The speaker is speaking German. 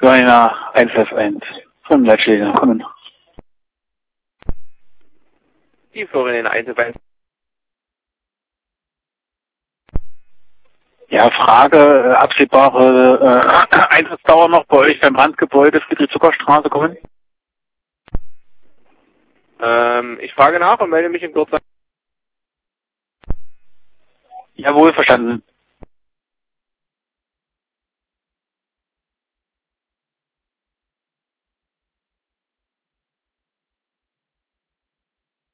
Johanna 151 von Leitschläger kommen. Die Florian 151. Ja, Frage, absehbare Eintrittsdauer noch bei euch beim Randgebäude Friedrich-Zucker-Straße kommen? Ich frage nach und melde mich in Kürze. Jawohl, verstanden.